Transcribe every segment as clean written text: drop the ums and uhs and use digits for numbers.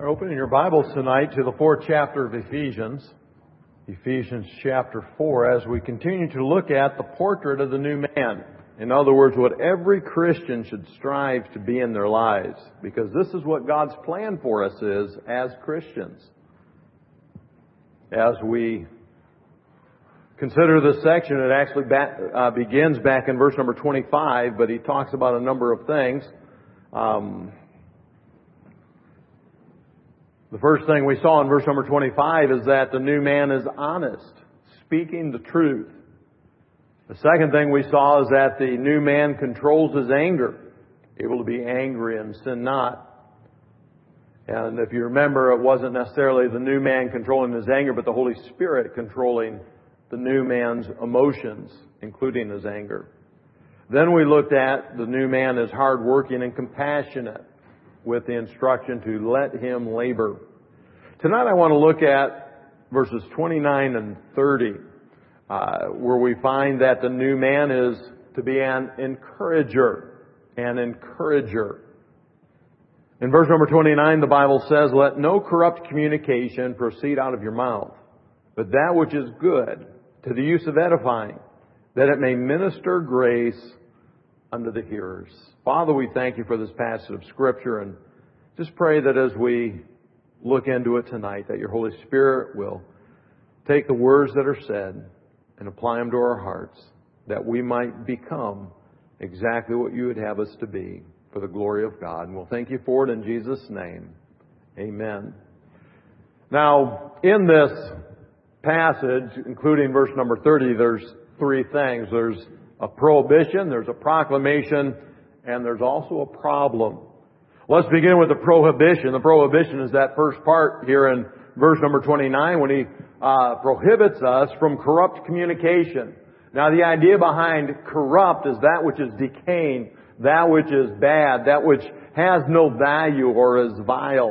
Opening your Bibles tonight to the fourth chapter of Ephesians, Ephesians chapter 4, as we continue to look at the portrait of the new man. In other words, what every Christian should strive to be in their lives, because this is what God's plan for us is as Christians. As we consider this section, it actually begins back in verse number 25, but he talks about a number of things. The first thing we saw in verse number 25 is that the new man is honest, speaking the truth. The second thing we saw is that the new man controls his anger, able to be angry and sin not. And if you remember, it wasn't necessarily the new man controlling his anger, but the Holy Spirit controlling the new man's emotions, including his anger. Then we looked at the new man as hardworking and compassionate, with the instruction to let him labor. Tonight I want to look at verses 29 and 30, where we find that the new man is to be an encourager. An encourager. In verse number 29, the Bible says, "Let no corrupt communication proceed out of your mouth, but that which is good, to the use of edifying, that it may minister grace unto the hearers." Father, we thank you for this passage of Scripture, and just pray that as we look into it tonight, that your Holy Spirit will take the words that are said and apply them to our hearts, that we might become exactly what you would have us to be for the glory of God. And we'll thank you for it in Jesus' name. Amen. Now, in this passage, including verse number 30, there's three things. There's a prohibition, there's a proclamation, and there's also a problem. Let's begin with the prohibition. The prohibition is that first part here in verse number 29 when he prohibits us from corrupt communication. Now the idea behind corrupt is that which is decaying, that which is bad, that which has no value or is vile.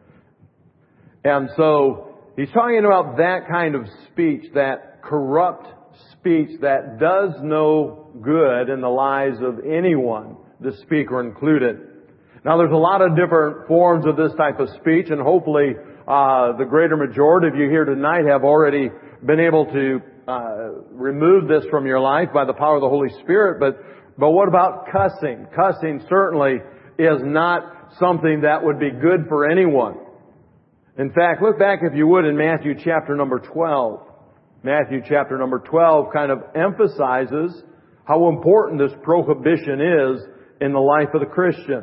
And so he's talking about that kind of speech, that corrupt speech that does no good in the lives of anyone, the speaker included. Now there's a lot of different forms of this type of speech, and hopefully the greater majority of you here tonight have already been able to remove this from your life by the power of the Holy Spirit. But what about cussing? Cussing certainly is not something that would be good for anyone. In fact, look back if you would in Matthew chapter number 12. Matthew chapter number 12 kind of emphasizes how important this prohibition is in the life of the Christian.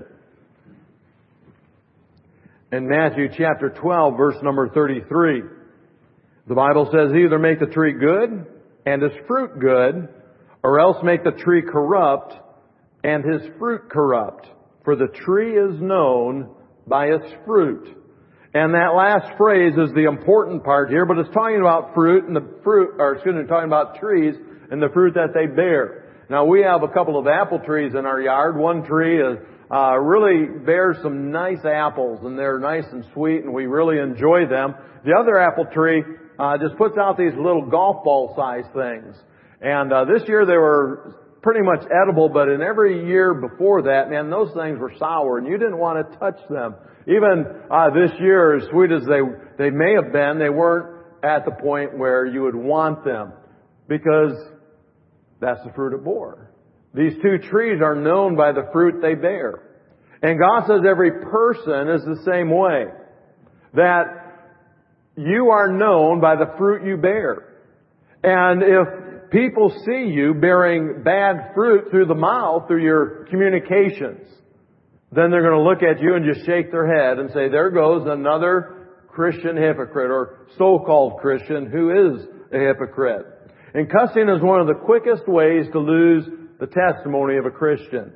In Matthew chapter 12, verse number 33, the Bible says, "Either make the tree good and his fruit good, or else make the tree corrupt and his fruit corrupt. For the tree is known by its fruit." And that last phrase is the important part here, but it's talking about fruit and talking about trees and the fruit that they bear. Now we have a couple of apple trees in our yard. One tree really bears some nice apples, and they're nice and sweet, and we really enjoy them. The other apple tree just puts out these little golf ball sized things. And this year they were pretty much edible, but in every year before that, man, those things were sour, and you didn't want to touch them. Even this year, as sweet as they may have been, they weren't at the point where you would want them, because that's the fruit it bore. These two trees are known by the fruit they bear. And God says every person is the same way. That you are known by the fruit you bear. And if people see you bearing bad fruit through the mouth, through your communications, then they're going to look at you and just shake their head and say, there goes another Christian hypocrite, or so-called Christian who is a hypocrite. And cussing is one of the quickest ways to lose the testimony of a Christian.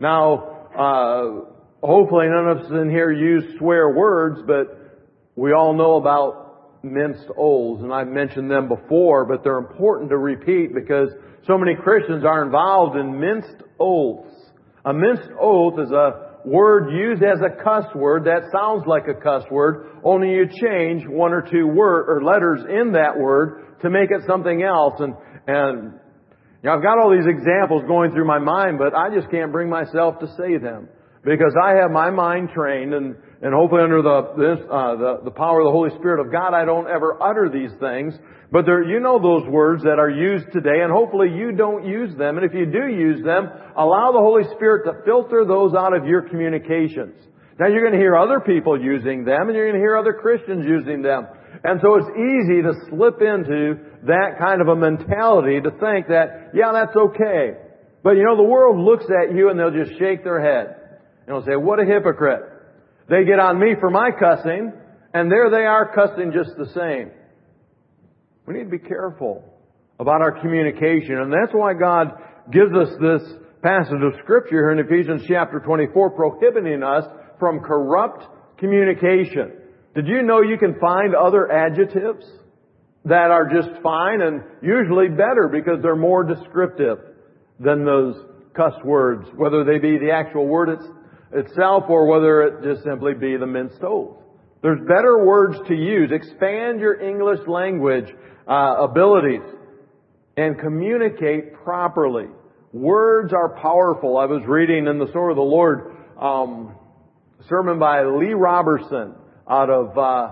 Now, hopefully none of us in here use swear words, but we all know about minced oaths, and I've mentioned them before, but they're important to repeat because so many Christians are involved in minced oaths. A minced oath is a word used as a cuss word that sounds like a cuss word, only you change one or two letters in that word to make it something else. And you know, I've got all these examples going through my mind, but I just can't bring myself to say them because I have my mind trained, and and hopefully under the power of the Holy Spirit of God, I don't ever utter these things. But you know those words that are used today, and hopefully you don't use them. And if you do use them, allow the Holy Spirit to filter those out of your communications. Now you're going to hear other people using them, and you're going to hear other Christians using them. And so it's easy to slip into that kind of a mentality to think that, yeah, that's okay. But you know, the world looks at you and they'll just shake their head. And they'll say, what a hypocrite. They get on me for my cussing, and there they are cussing just the same. We need to be careful about our communication. And that's why God gives us this passage of Scripture here in Ephesians chapter 24, prohibiting us from corrupt communication. Did you know you can find other adjectives that are just fine and usually better because they're more descriptive than those cuss words, whether they be the actual word itself or whether it just simply be the minced oath. There's better words to use. Expand your English language abilities and communicate properly. Words are powerful. I was reading in the Sword of the Lord sermon by Lee Roberson out of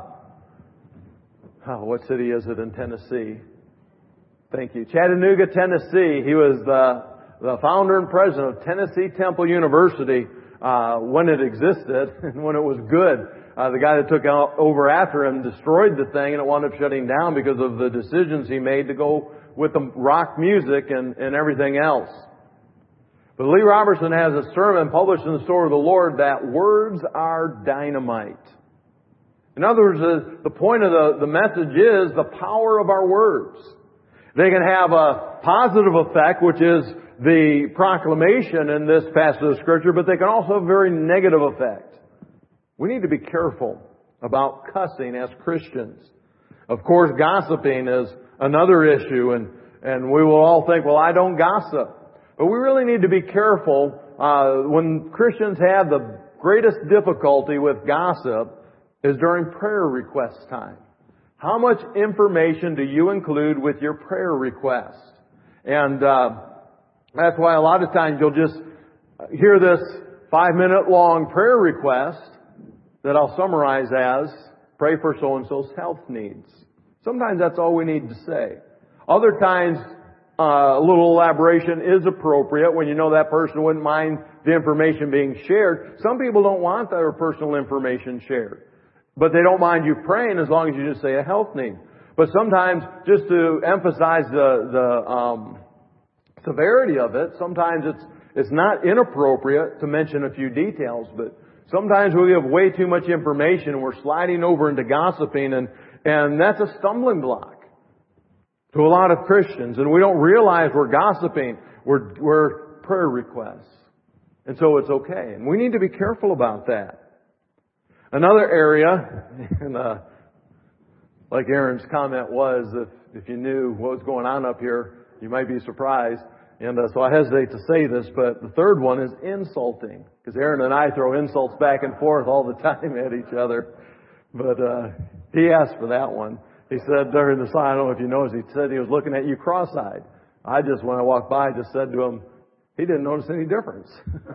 what city is it in Tennessee? Thank you. Chattanooga, Tennessee. He was the founder and president of Tennessee Temple University when it existed and when it was good. The guy that took over after him destroyed the thing, and it wound up shutting down because of the decisions he made to go with the rock music and everything else. But Lee Roberson has a sermon published in the Sword of the Lord that words are dynamite. In other words, the point of the message is the power of our words. They can have a positive effect, which is the proclamation in this passage of Scripture, but they can also have a very negative effect. We need to be careful about cussing as Christians. Of course, gossiping is another issue, and we will all think, well, I don't gossip. But we really need to be careful when Christians have the greatest difficulty with gossip is during prayer request time. How much information do you include with your prayer request? And that's why a lot of times you'll just hear this 5-minute long prayer request that I'll summarize as, pray for so-and-so's health needs. Sometimes that's all we need to say. Other times, a little elaboration is appropriate when you know that person wouldn't mind the information being shared. Some people don't want their personal information shared, but they don't mind you praying as long as you just say a health need. But sometimes, just to emphasize the severity of it, sometimes it's not inappropriate to mention a few details, but sometimes we have way too much information and we're sliding over into gossiping, and that's a stumbling block to a lot of Christians. And we don't realize we're gossiping. We're prayer requests. And so it's okay. And we need to be careful about that. Another area, and like Aaron's comment was, if you knew what was going on up here, you might be surprised. And so I hesitate to say this, but the third one is insulting. Because Aaron and I throw insults back and forth all the time at each other. But he asked for that one. He said during the sign, I don't know if you noticed, he said he was looking at you cross-eyed. I just, when I walked by, just said to him, he didn't notice any difference.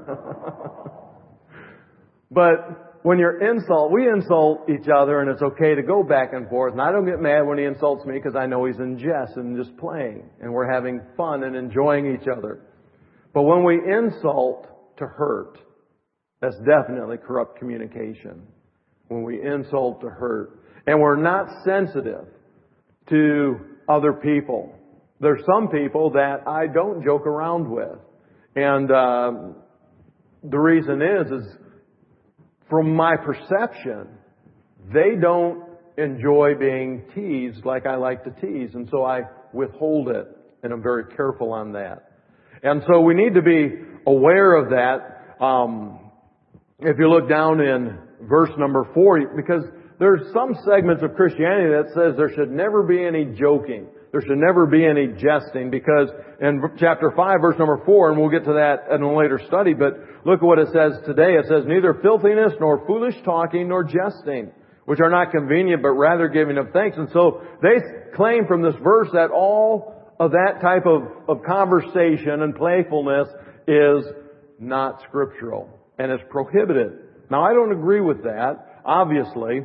But when we insult each other, and it's okay to go back and forth. And I don't get mad when he insults me because I know he's in jest and just playing. And we're having fun and enjoying each other. But when we insult to hurt, that's definitely corrupt communication. When we insult to hurt. And we're not sensitive to other people. There's some people that I don't joke around with. And the reason is from my perception, they don't enjoy being teased like I like to tease. And so I withhold it. And I'm very careful on that. And so we need to be aware of that. If you look down in verse number 4, because there's some segments of Christianity that says there should never be any joking. There should never be any jesting, because in chapter 5, verse number 4, and we'll get to that in a later study, but look at what it says today. It says, neither filthiness nor foolish talking nor jesting, which are not convenient, but rather giving of thanks. And so they claim from this verse that all of that type of conversation and playfulness is not scriptural and is prohibited. Now, I don't agree with that. obviously,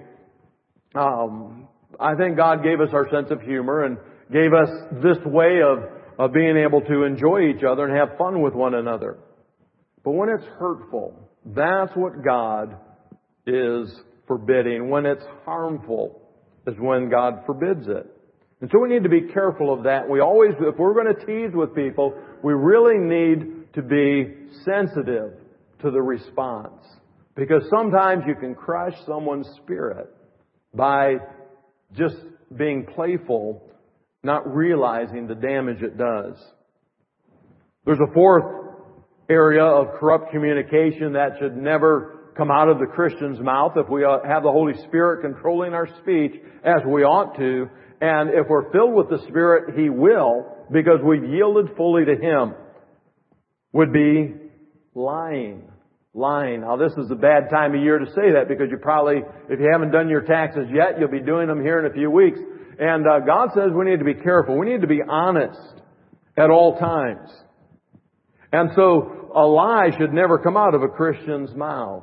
I think God gave us our sense of humor and gave us this way of being able to enjoy each other and have fun with one another. But when it's hurtful, that's what God is forbidding. When it's harmful is when God forbids it. And so we need to be careful of that. We always, if we're going to tease with people, we really need to be sensitive to the response. Because sometimes you can crush someone's spirit by just being playful, not realizing the damage it does. There's a fourth area of corrupt communication that should never come out of the Christian's mouth if we have the Holy Spirit controlling our speech as we ought to. And if we're filled with the Spirit, He will, because we've yielded fully to Him, would be lying. Lying. Now, this is a bad time of year to say that because you probably, if you haven't done your taxes yet, you'll be doing them here in a few weeks. And God says we need to be careful. We need to be honest at all times. And so a lie should never come out of a Christian's mouth.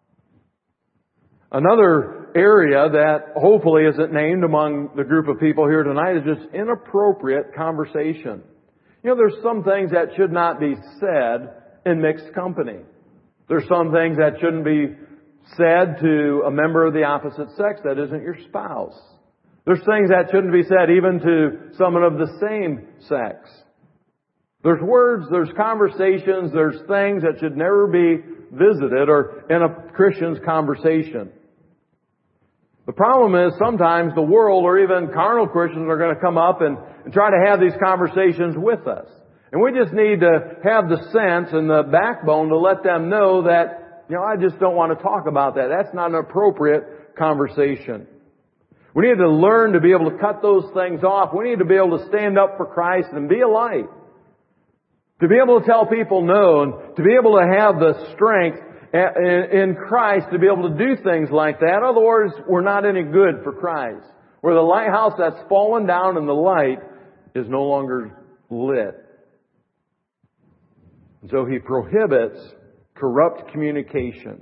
Another area that hopefully isn't named among the group of people here tonight is just inappropriate conversation. You know, there's some things that should not be said in mixed company. There's some things that shouldn't be said to a member of the opposite sex that isn't your spouse. There's things that shouldn't be said even to someone of the same sex. There's words, there's conversations, there's things that should never be visited or in a Christian's conversation. The problem is sometimes the world or even carnal Christians are going to come up and try to have these conversations with us. And we just need to have the sense and the backbone to let them know that, you know, I just don't want to talk about that. That's not an appropriate conversation. We need to learn to be able to cut those things off. We need to be able to stand up for Christ and be a light. To be able to tell people no and to be able to have the strength in Christ to be able to do things like that. In other words, we're not any good for Christ. We're the lighthouse that's fallen down and the light is no longer lit. And so He prohibits corrupt communication.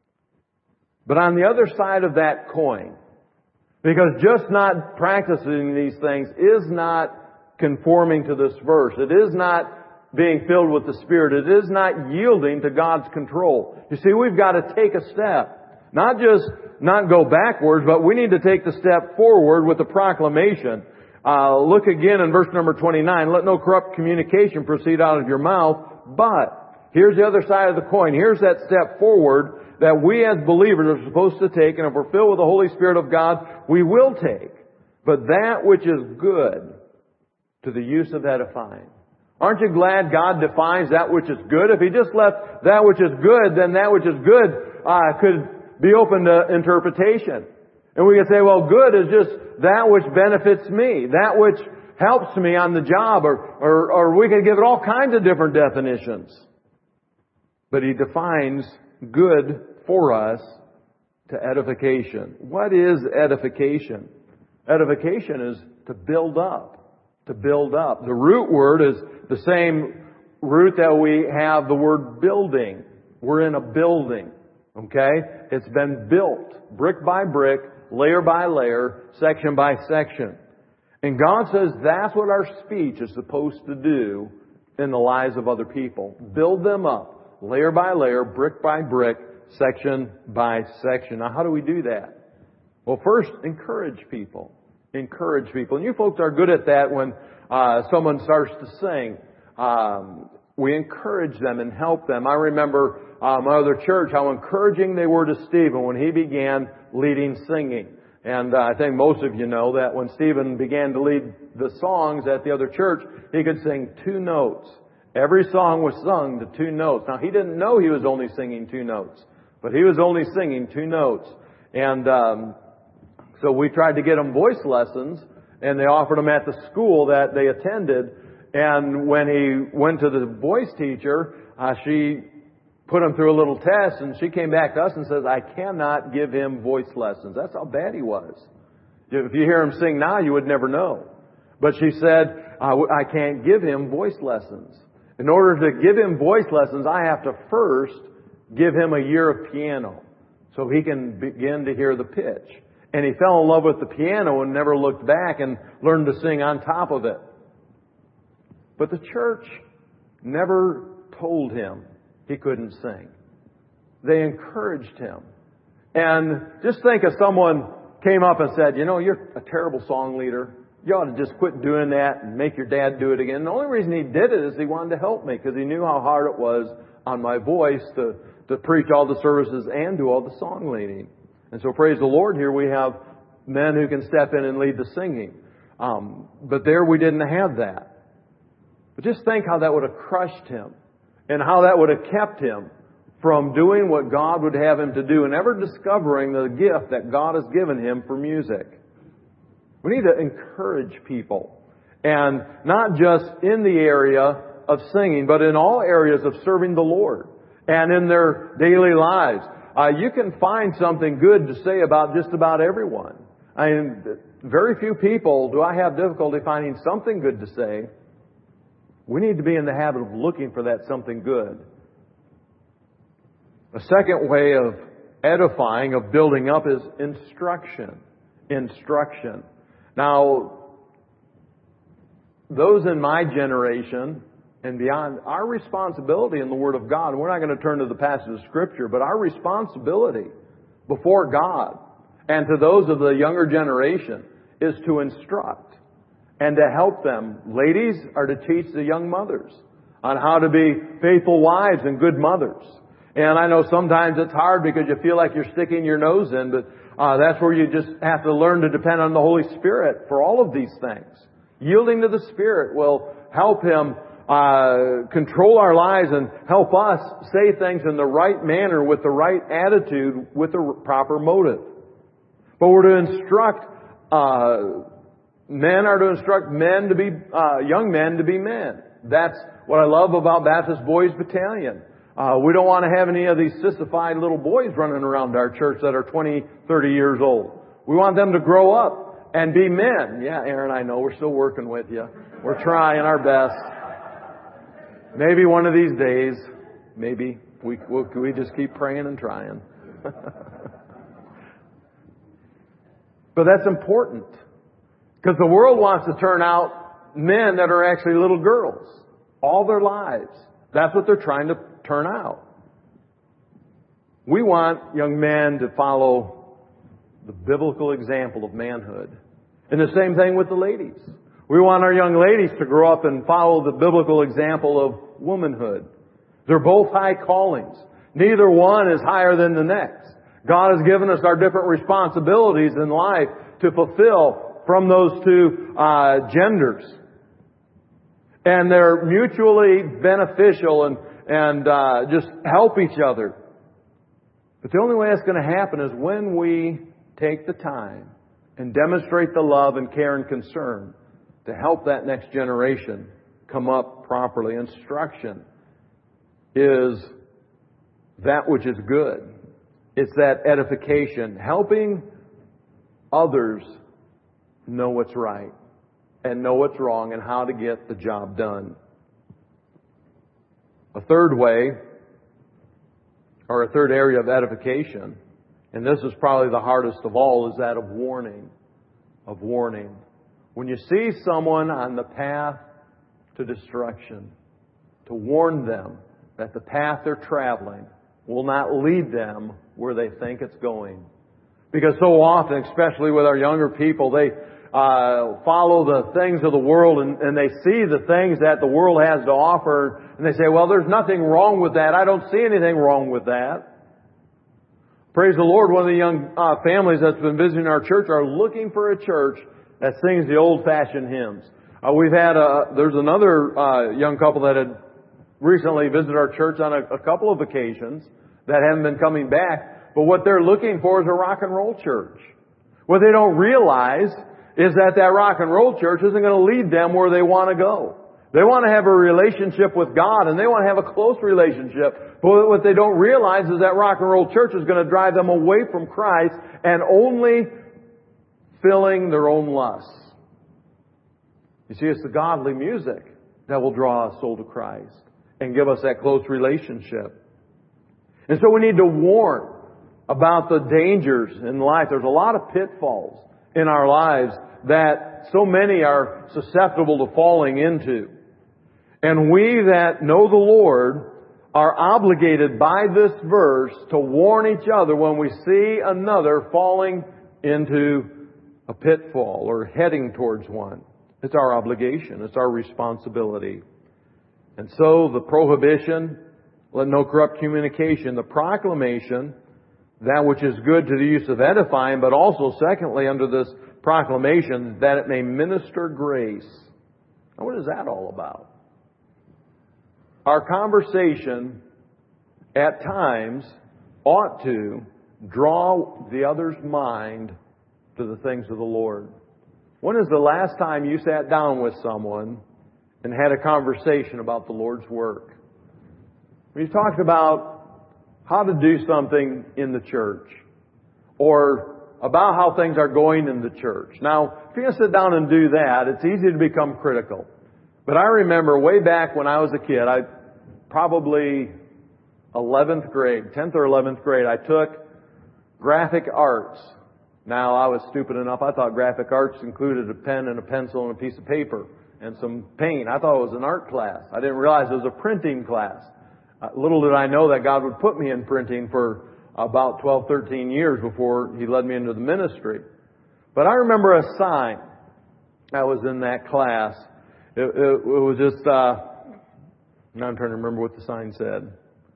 But on the other side of that coin, because just not practicing these things is not conforming to this verse. It is not being filled with the Spirit. It is not yielding to God's control. You see, we've got to take a step. Not just not go backwards, but we need to take the step forward with the proclamation. Look again in verse number 29. Let no corrupt communication proceed out of your mouth. But here's the other side of the coin. Here's that step forward that we as believers are supposed to take. And if we're filled with the Holy Spirit of God, we will take. But that which is good to the use of edifying. Aren't you glad God defines that which is good? If He just left that which is good, then that which is good could be open to interpretation. And we could say, well, good is just that which benefits me, that which helps me on the job, or we could give it all kinds of different definitions. But He defines good for us to edification. What is edification? Edification is to build up. To build up. The root word is the same root that we have the word building. We're in a building. Okay? It's been built brick by brick, layer by layer, section by section. And God says that's what our speech is supposed to do in the lives of other people. Build them up, layer by layer, brick by brick, section by section. Now, how do we do that? Well, first, encourage people. Encourage people. And you folks are good at that when someone starts to sing. We encourage them and help them. I remember my other church, how encouraging they were to Stephen when he began leading singing. And I think most of you know that when Stephen began to lead the songs at the other church, he could sing 2 notes. Every song was sung to 2 notes. Now, he didn't know he was only singing 2 notes, but he was only singing 2 notes. And so we tried to get him voice lessons, and they offered them at the school that they attended. And when he went to the voice teacher, she put him through a little test, and she came back to us and says, I cannot give him voice lessons. That's how bad he was. If you hear him sing now, you would never know. But she said, I can't give him voice lessons. In order to give him voice lessons, I have to first give him a year of piano. so he can begin to hear the pitch. And he fell in love with the piano and never looked back and learned to sing on top of it. But the church never told him he couldn't sing. They encouraged him. And just think if someone came up and said, you know, you're a terrible song leader. You ought to just quit doing that and make your dad do it again. The only reason he did it is he wanted to help me because he knew how hard it was on my voice to preach all the services and do all the song leading. And so praise the Lord, here we have men who can step in and lead the singing. But there we didn't have that. But just think how that would have crushed him and how that would have kept him from doing what God would have him to do and ever discovering the gift that God has given him for music. We need to encourage people. And not just in the area of singing, but in all areas of serving the Lord and in their daily lives. You can find something good to say about just about everyone. I mean, very few people do I have difficulty finding something good to say. We need to be in the habit of looking for that something good. A second way of edifying, of building up, is instruction. Instruction. Now, those in my generation and beyond, our responsibility in the Word of God, we're not going to turn to the passage of Scripture, but our responsibility before God and to those of the younger generation is to instruct and to help them. Ladies are to teach the young mothers on how to be faithful wives and good mothers. And I know sometimes it's hard because you feel like you're sticking your nose in, but that's where you just have to learn to depend on the Holy Spirit for all of these things. Yielding to the Spirit will help Him control our lives and help us say things in the right manner, with the right attitude, with the proper motive. But we're to instruct, men are to instruct men to be, young men to be men. That's what I love about Baptist Boys Battalion. We don't want to have any of these sissified little boys running around our church that are 20, 30 years old. We want them to grow up and be men. Yeah, Aaron, I know we're still working with you. We're trying our best. Maybe one of these days, maybe we just keep praying and trying. But that's important, because the world wants to turn out men that are actually little girls all their lives. That's what they're trying to turn out. We want young men to follow the biblical example of manhood. And the same thing with the ladies. We want our young ladies to grow up and follow the biblical example of womanhood. They're both high callings. Neither one is higher than the next. God has given us our different responsibilities in life to fulfill from those two genders. And they're mutually beneficial and just help each other. But the only way that's going to happen is when we take the time and demonstrate the love and care and concern to help that next generation come up properly. Instruction is that which is good. It's that edification, helping others know what's right and know what's wrong and how to get the job done. A third way, or a third area of edification, and this is probably the hardest of all, is that of warning. Of warning. When you see someone on the path to destruction, to warn them that the path they're traveling will not lead them where they think it's going. Because so often, especially with our younger people, they follow the things of the world and they see the things that the world has to offer, and they say, well, there's nothing wrong with that. I don't see anything wrong with that. Praise the Lord, one of the young families that's been visiting our church are looking for a church that sings the old-fashioned hymns. There's another young couple that had recently visited our church on a couple of occasions that haven't been coming back. But what they're looking for is a rock and roll church. What they don't realize is that rock and roll church isn't going to lead them where they want to go. They want to have a relationship with God, and they want to have a close relationship. But what they don't realize is that rock and roll church is going to drive them away from Christ and only filling their own lusts. You see, it's the godly music that will draw a soul to Christ and give us that close relationship. And so we need to warn about the dangers in life. There's a lot of pitfalls in our lives that so many are susceptible to falling into. And we that know the Lord are obligated by this verse to warn each other when we see another falling into a pitfall or heading towards one. It's our obligation. It's our responsibility. And so the prohibition, let no corrupt communication, the proclamation, that which is good to the use of edifying, but also secondly under this proclamation, that it may minister grace. Now what is that all about? Our conversation at times ought to draw the other's mind to the things of the Lord. When is the last time you sat down with someone and had a conversation about the Lord's work? We talked about how to do something in the church or about how things are going in the church. Now, if you're going to sit down and do that, it's easy to become critical. But I remember way back when I was a kid, probably 11th grade, 10th or 11th grade, I took graphic arts. Now, I was stupid enough, I thought graphic arts included a pen and a pencil and a piece of paper and some paint. I thought it was an art class. I didn't realize it was a printing class. Little did I know that God would put me in printing for about 12, 13 years before He led me into the ministry. But I remember a sign that was in that class. It was just, now I'm trying to remember what the sign said.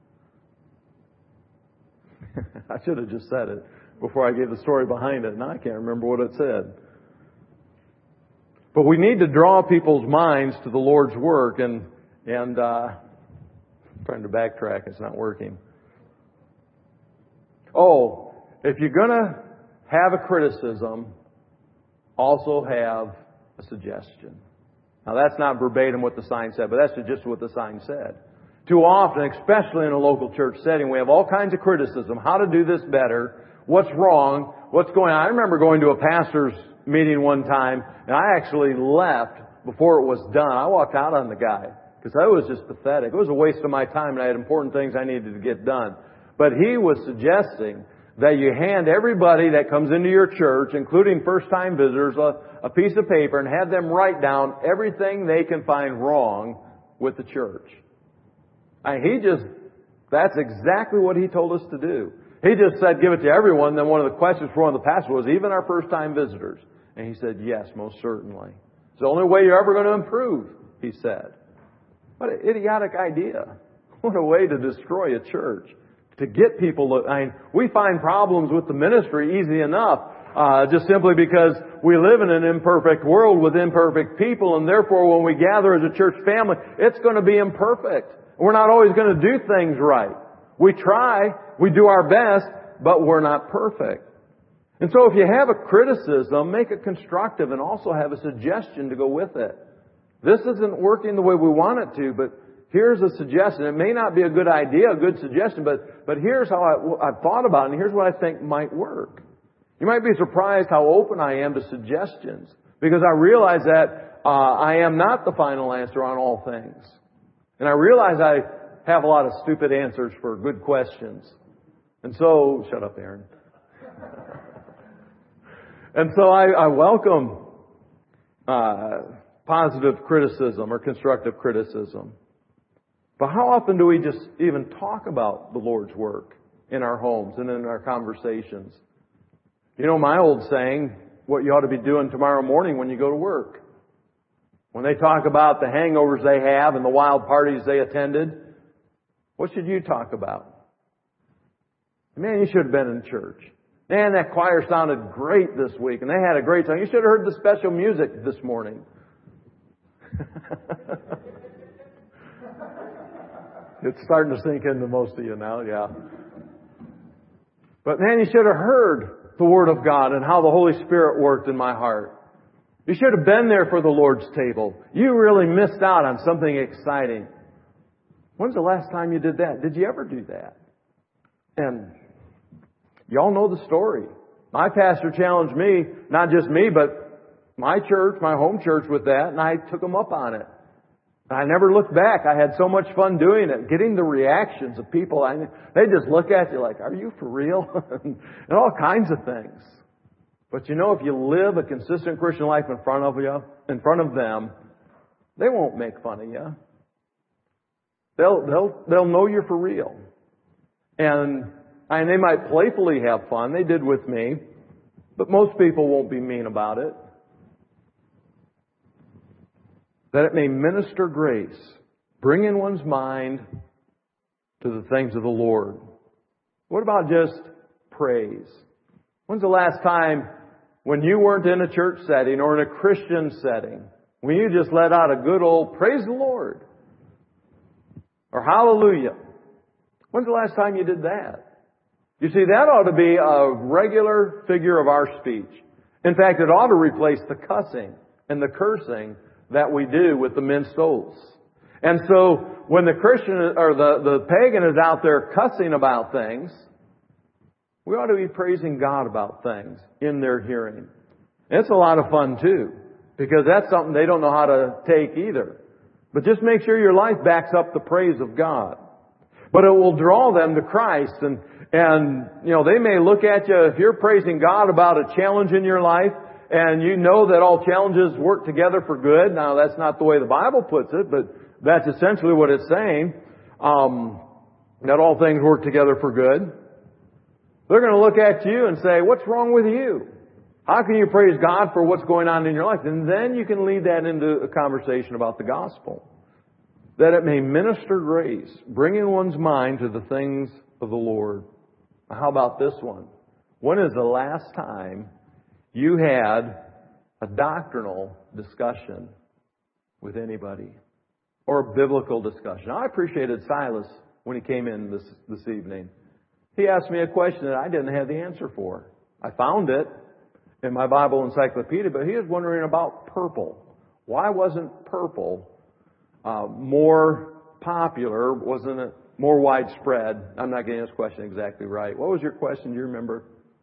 I should have just said it before I gave the story behind it. Now I can't remember what it said. But we need to draw people's minds to the Lord's work and trying to backtrack, it's not working. Oh, if you're going to have a criticism, also have a suggestion. Now that's not verbatim what the sign said, but that's just what the sign said. Too often, especially in a local church setting, we have all kinds of criticism. How to do this better? What's wrong? What's going on? I remember going to a pastor's meeting one time, and I actually left before it was done. I walked out on the guy because that was just pathetic. It was a waste of my time, and I had important things I needed to get done. But he was suggesting that you hand everybody that comes into your church, including first-time visitors, a piece of paper and have them write down everything they can find wrong with the church. That's exactly what he told us to do. He just said, give it to everyone. Then one of the questions for one of the pastors was, even our first-time visitors? And he said, yes, most certainly. It's the only way you're ever going to improve, he said. What an idiotic idea. What a way to destroy a church. To get people we find problems with the ministry easy enough, just simply because we live in an imperfect world with imperfect people, and therefore when we gather as a church family, it's going to be imperfect. We're not always going to do things right. We try, we do our best, but we're not perfect. And so if you have a criticism, make it constructive and also have a suggestion to go with it. This isn't working the way we want it to, but here's a suggestion. It may not be a good idea, a good suggestion, but here's how I've thought about it, and here's what I think might work. You might be surprised how open I am to suggestions, because I realize that I am not the final answer on all things. And I realize I have a lot of stupid answers for good questions. And so, shut up, Aaron. And so I welcome positive criticism or constructive criticism. But how often do we just even talk about the Lord's work in our homes and in our conversations? You know my old saying, what you ought to be doing tomorrow morning when you go to work. When they talk about the hangovers they have and the wild parties they attended, what should you talk about? Man, you should have been in church. Man, that choir sounded great this week, and they had a great time. You should have heard the special music this morning. It's starting to sink into most of you now, yeah. But man, you should have heard the Word of God and how the Holy Spirit worked in my heart. You should have been there for the Lord's table. You really missed out on something exciting. When's the last time you did that? Did you ever do that? And y'all know the story. My pastor challenged me, not just me, but my church, my home church with that, and I took them up on it. I never looked back. I had so much fun doing it, getting the reactions of people. They just look at you like, are you for real? And all kinds of things. But you know, if you live a consistent Christian life in front of them, they won't make fun of you. They'll know you're for real. And they might playfully have fun. They did with me. But most people won't be mean about it. That it may minister grace, bring in one's mind to the things of the Lord. What about just praise? When's the last time when you weren't in a church setting or in a Christian setting, when you just let out a good old praise the Lord or hallelujah? When's the last time you did that? You see, that ought to be a regular figure of our speech. In fact, it ought to replace the cussing and the cursing that we do with the minced oaths. And so when the Christian or the pagan is out there cussing about things, we ought to be praising God about things in their hearing. And it's a lot of fun too, because that's something they don't know how to take either. But just make sure your life backs up the praise of God. But it will draw them to Christ, and you know, they may look at you, if you're praising God about a challenge in your life, and you know that all challenges work together for good. Now, that's not the way the Bible puts it, but that's essentially what it's saying. That all things work together for good. They're going to look at you and say, what's wrong with you? How can you praise God for what's going on in your life? And then you can lead that into a conversation about the gospel. That it may minister grace, bring in one's mind to the things of the Lord. How about this one? When is the last time you had a doctrinal discussion with anybody? Or a biblical discussion? I appreciated Silas when he came in this evening. He asked me a question that I didn't have the answer for. I found it in my Bible encyclopedia, but he was wondering about purple. Why wasn't purple more popular? Wasn't it more widespread? I'm not getting this question exactly right. What was your question? Do you remember?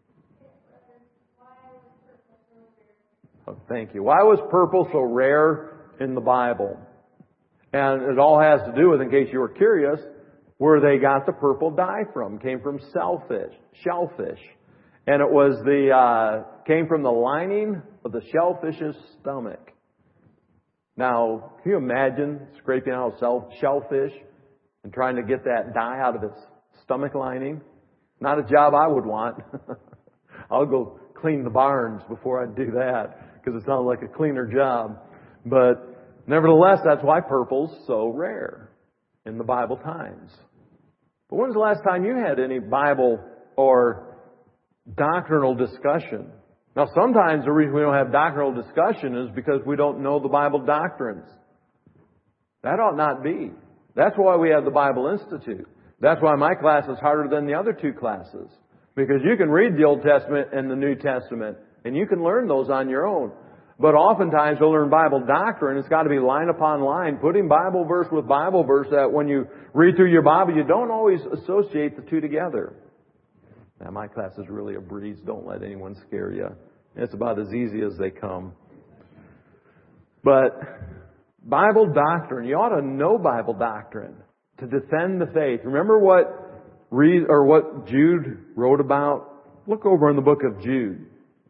Oh, thank you. Why was purple so rare in the Bible? And it all has to do with, in case you were curious, where they got the purple dye from. It came from shellfish. And it was came from the lining of the shellfish's stomach. Now, can you imagine scraping out a shellfish and trying to get that dye out of its stomach lining? Not a job I would want. I'll go clean the barns before I do that, because it sounds like a cleaner job. But nevertheless, that's why purple's so rare in the Bible times. But when's the last time you had any Bible or doctrinal discussion? Now, sometimes the reason we don't have doctrinal discussion is because we don't know the Bible doctrines. That ought not be. That's why we have the Bible Institute. That's why my class is harder than the other two classes. Because you can read the Old Testament and the New Testament, and you can learn those on your own. But oftentimes to learn Bible doctrine, it's got to be line upon line, putting Bible verse with Bible verse, that when you read through your Bible, you don't always associate the two together. Now, my class is really a breeze. Don't let anyone scare you. It's about as easy as they come. But Bible doctrine, you ought to know Bible doctrine to defend the faith. Remember what Jude wrote about? Look over in the book of Jude.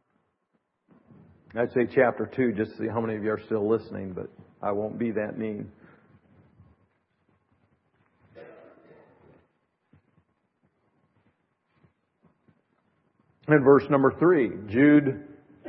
I'd say chapter 2, just to see how many of you are still listening, but I won't be that mean. In verse number 3, Jude,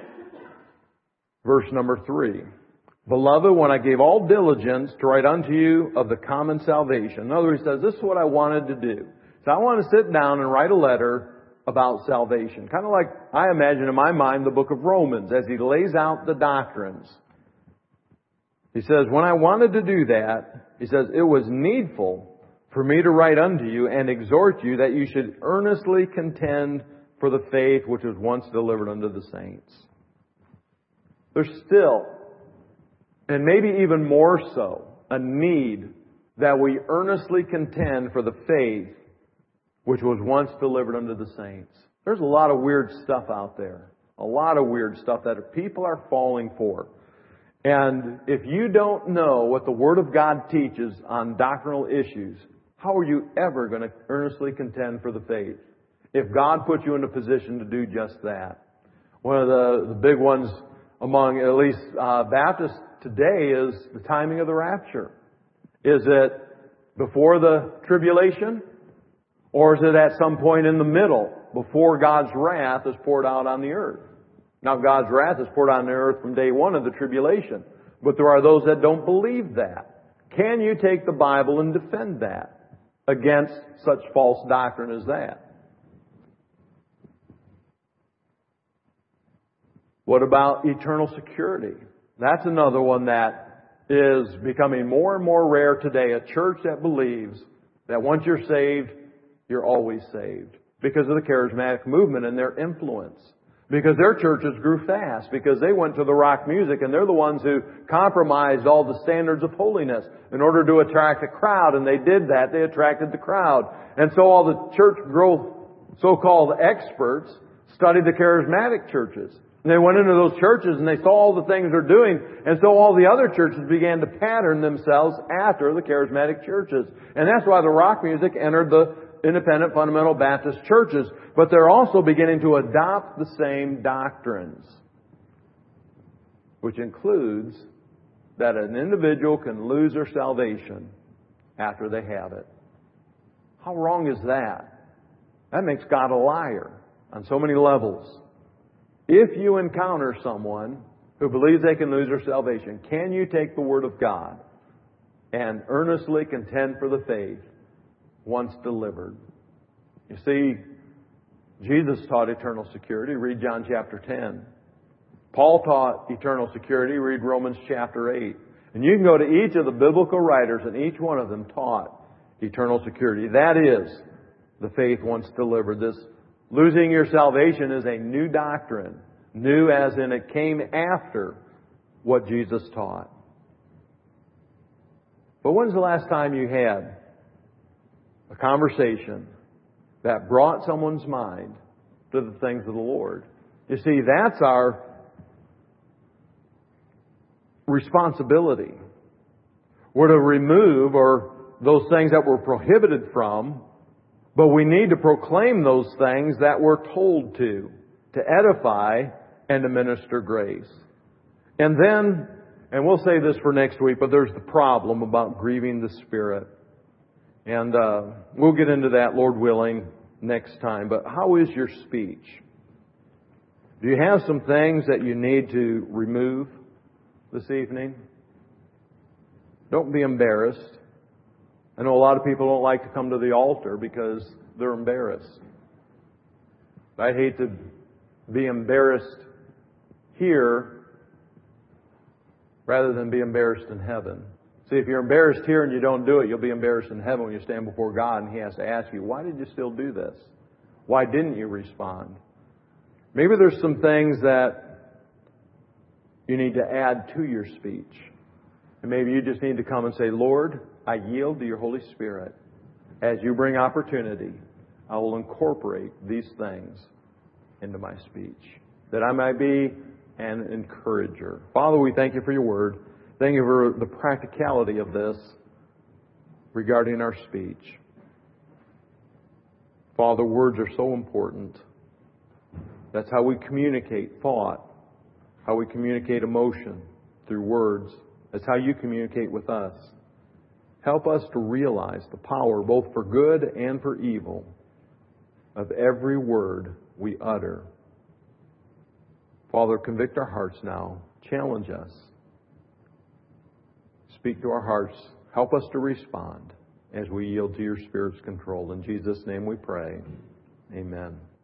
verse number 3. Beloved, when I gave all diligence to write unto you of the common salvation. In other words, he says, this is what I wanted to do. So I want to sit down and write a letter about salvation. Kind of like I imagine in my mind the book of Romans as he lays out the doctrines. He says, when I wanted to do that, he says, it was needful for me to write unto you and exhort you that you should earnestly contend for the faith which was once delivered unto the saints. There's still, and maybe even more so, a need that we earnestly contend for the faith which was once delivered unto the saints. There's a lot of weird stuff out there. A lot of weird stuff that people are falling for. And if you don't know what the Word of God teaches on doctrinal issues, how are you ever going to earnestly contend for the faith? If God puts you in a position to do just that. One of the big ones among at least Baptists today is the timing of the rapture. Is it before the tribulation? Or is it at some point in the middle, before God's wrath is poured out on the earth? Now, God's wrath is poured out on the earth from day one of the tribulation. But there are those that don't believe that. Can you take the Bible and defend that against such false doctrine as that? What about eternal security? That's another one that is becoming more and more rare today. A church that believes that once you're saved, you're always saved. Because of the charismatic movement and their influence. Because their churches grew fast. Because they went to the rock music and they're the ones who compromised all the standards of holiness in order to attract a crowd. And they did that. They attracted the crowd. And so all the church growth so-called experts studied the charismatic churches. And they went into those churches and they saw all the things they're doing. And so all the other churches began to pattern themselves after the charismatic churches. And that's why the rock music entered the independent fundamental Baptist churches. But they're also beginning to adopt the same doctrines. Which includes that an individual can lose their salvation after they have it. How wrong is that? That makes God a liar on so many levels. If you encounter someone who believes they can lose their salvation, can you take the Word of God and earnestly contend for the faith once delivered? You see, Jesus taught eternal security. Read John chapter 10. Paul taught eternal security. Read Romans chapter 8. And you can go to each of the biblical writers and each one of them taught eternal security. That is the faith once delivered. This losing your salvation is a new doctrine. New as in it came after what Jesus taught. But when's the last time you had a conversation that brought someone's mind to the things of the Lord? You see, that's our responsibility. We're to remove those things that we're prohibited from, but we need to proclaim those things that we're told to edify and to minister grace. And then, and we'll say this for next week, but there's the problem about grieving the Spirit. And we'll get into that, Lord willing, next time. But how is your speech? Do you have some things that you need to remove this evening? Don't be embarrassed. I know a lot of people don't like to come to the altar because they're embarrassed. I hate to be embarrassed here rather than be embarrassed in heaven. See, if you're embarrassed here and you don't do it, you'll be embarrassed in heaven when you stand before God and He has to ask you, why did you still do this? Why didn't you respond? Maybe there's some things that you need to add to your speech. And maybe you just need to come and say, Lord, I yield to your Holy Spirit. As you bring opportunity, I will incorporate these things into my speech, that I might be an encourager. Father, we thank you for your word. Thank you for the practicality of this regarding our speech. Father, words are so important. That's how we communicate thought, how we communicate emotion through words. That's how you communicate with us. Help us to realize the power, both for good and for evil, of every word we utter. Father, convict our hearts now. Challenge us. Speak to our hearts. Help us to respond as we yield to your Spirit's control. In Jesus' name we pray. Amen.